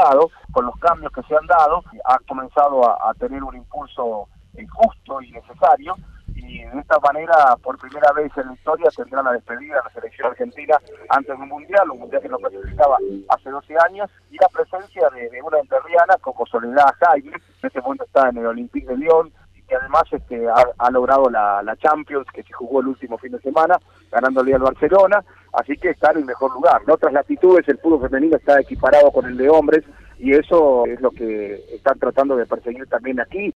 dado, con los cambios que se han dado, ha comenzado a tener un impulso justo y necesario, y de esta manera, por primera vez en la historia, tendrá la despedida de la selección argentina antes de un mundial que no clasificaba hace 12 años, y la presencia de una entrerriana como Soledad Jaime, en este momento está en el Olympique de Lyon, y que además ha logrado la Champions, que se jugó el último fin de semana, ganándole al Barcelona, así que está en el mejor lugar. En otras latitudes el fútbol femenino está equiparado con el de hombres, y eso es lo que están tratando de perseguir también aquí,